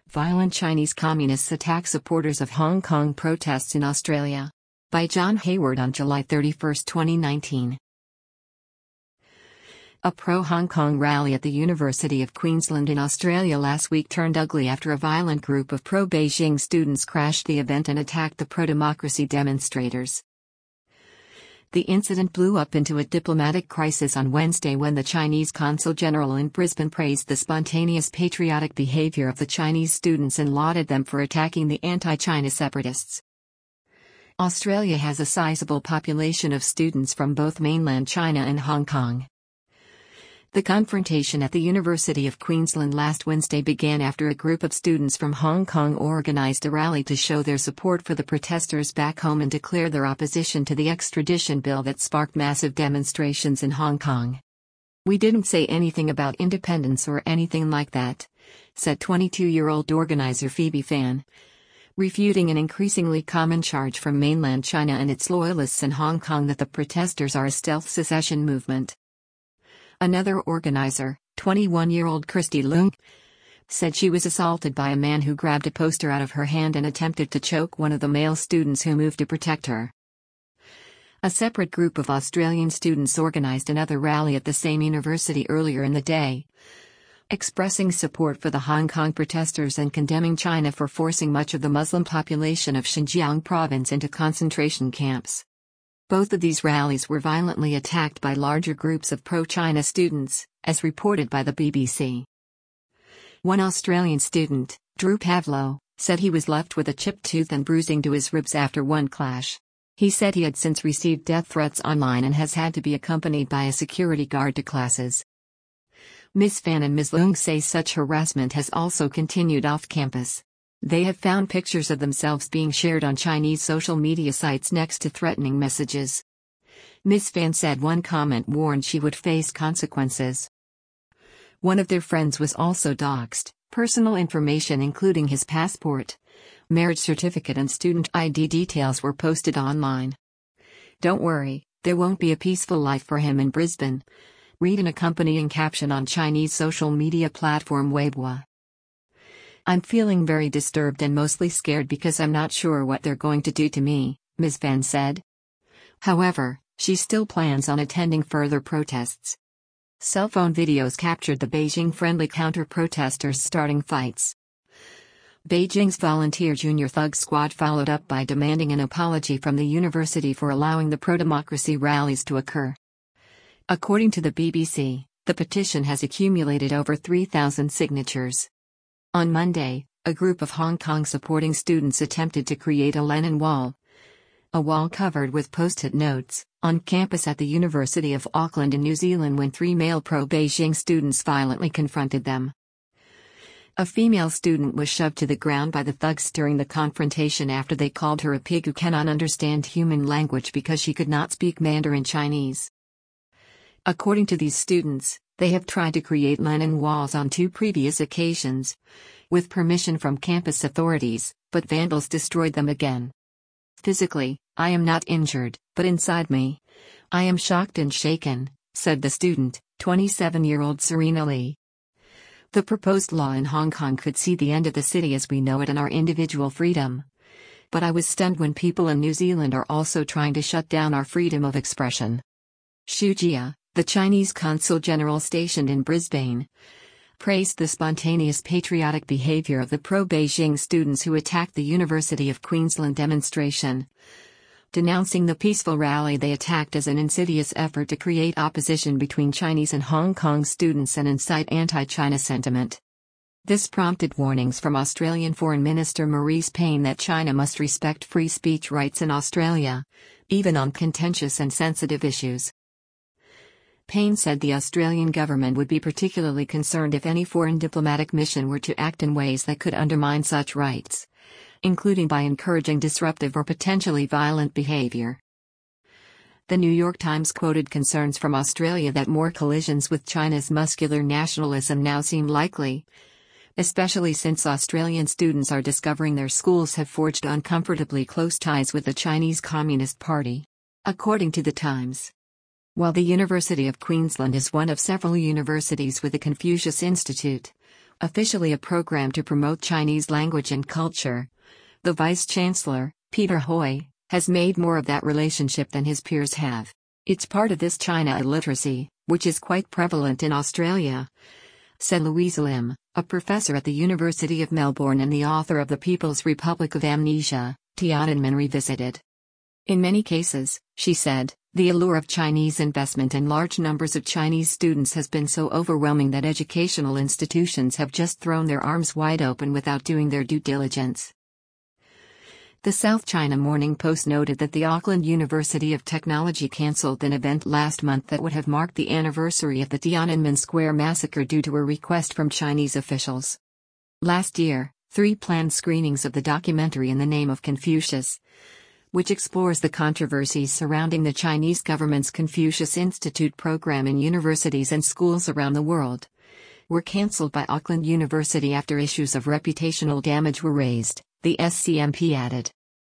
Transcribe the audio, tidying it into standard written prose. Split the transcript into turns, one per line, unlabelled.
Violent Chinese Communists Attack Supporters of Hong Kong Protests in Australia. By John Hayward on July 31, 2019. A pro-Hong Kong rally at the University of Queensland in Australia last week turned ugly after a violent group of pro-Beijing students crashed the event and attacked the pro-democracy demonstrators. The incident blew up into a diplomatic crisis on Wednesday when the Chinese Consul General in Brisbane praised the spontaneous patriotic behaviour of the Chinese students and lauded them for attacking the anti-China separatists. Australia has a sizable population of students from both mainland China and Hong Kong. The confrontation at the University of Queensland last Wednesday began after a group of students from Hong Kong organised a rally to show their support for the protesters back home and declare their opposition to the extradition bill that sparked massive demonstrations in Hong Kong. "We didn't say anything about independence or anything like that," said 22-year-old organizer Phoebe Fan, refuting an increasingly common charge from mainland China and its loyalists in Hong Kong that the protesters are a stealth secession movement. Another organizer, 21-year-old Christy Leung, said she was assaulted by a man who grabbed a poster out of her hand and attempted to choke one of the male students who moved to protect her. A separate group of Australian students organised another rally at the same university earlier in the day, expressing support for the Hong Kong protesters and condemning China for forcing much of the Muslim population of Xinjiang province into concentration camps. Both of these rallies were violently attacked by larger groups of pro-China students, as reported by the BBC. One Australian student, Drew Pavlo, said he was left with a chipped tooth and bruising to his ribs after one clash. He said he had since received death threats online and has had to be accompanied by a security guard to classes. Ms. Fan and Ms. Leung say such harassment has also continued off campus. They have found pictures of themselves being shared on Chinese social media sites next to threatening messages. Ms. Fan said one comment warned she would face consequences. One of their friends was also doxed. Personal information including his passport, marriage certificate and student ID details were posted online. "Don't worry, there won't be a peaceful life for him in Brisbane," read an accompanying caption on Chinese social media platform Weibo. "I'm feeling very disturbed and mostly scared because I'm not sure what they're going to do to me," Ms. Fan said. However, she still plans on attending further protests. Cell phone videos captured the Beijing-friendly counter-protesters starting fights. Beijing's Volunteer Junior Thug Squad followed up by demanding an apology from the university for allowing the pro-democracy rallies to occur. According to the BBC, the petition has accumulated over 3,000 signatures. On Monday, a group of Hong Kong supporting students attempted to create a Lenin Wall, a wall covered with post-it notes, on campus at the University of Auckland in New Zealand when three male pro-Beijing students violently confronted them. A female student was shoved to the ground by the thugs during the confrontation after they called her a pig who cannot understand human language because she could not speak Mandarin Chinese. According to these students, they have tried to create Lenin walls on 2 previous occasions, with permission from campus authorities, but vandals destroyed them again. "Physically, I am not injured, but inside me, I am shocked and shaken," said the student, 27-year-old Serena Lee. "The proposed law in Hong Kong could see the end of the city as we know it and our individual freedom. But I was stunned when people in New Zealand are also trying to shut down our freedom of expression." Xu Jia, the Chinese Consul General stationed in Brisbane, praised the spontaneous patriotic behaviour of the pro-Beijing students who attacked the University of Queensland demonstration, denouncing the peaceful rally they attacked as an insidious effort to create opposition between Chinese and Hong Kong students and incite anti-China sentiment. This prompted warnings from Australian Foreign Minister Marise Payne that China must respect free speech rights in Australia, even on contentious and sensitive issues. Payne said the Australian government would be particularly concerned if any foreign diplomatic mission were to act in ways that could undermine such rights, including by encouraging disruptive or potentially violent behaviour. The New York Times quoted concerns from Australia that more collisions with China's muscular nationalism now seem likely, especially since Australian students are discovering their schools have forged uncomfortably close ties with the Chinese Communist Party. According to the Times, while the University of Queensland is one of several universities with the Confucius Institute, officially a program to promote Chinese language and culture. The Vice-Chancellor, Peter Hui, has made more of that relationship than his peers have. It's part of this China illiteracy, which is quite prevalent in Australia, said Louise Lim, a professor at the University of Melbourne and the author of The People's Republic of Amnesia, Tiananmen Revisited. In many cases, she said, the allure of Chinese investment and large numbers of Chinese students has been so overwhelming that educational institutions have just thrown their arms wide open without doing their due diligence. The South China Morning Post noted that the Auckland University of Technology cancelled an event last month that would have marked the anniversary of the Tiananmen Square massacre due to a request from Chinese officials. Last year, 3 planned screenings of the documentary In the Name of Confucius, which explores the controversies surrounding the Chinese government's Confucius Institute program in universities and schools around the world, were cancelled by Auckland University after issues of reputational damage were raised, the SCMP added.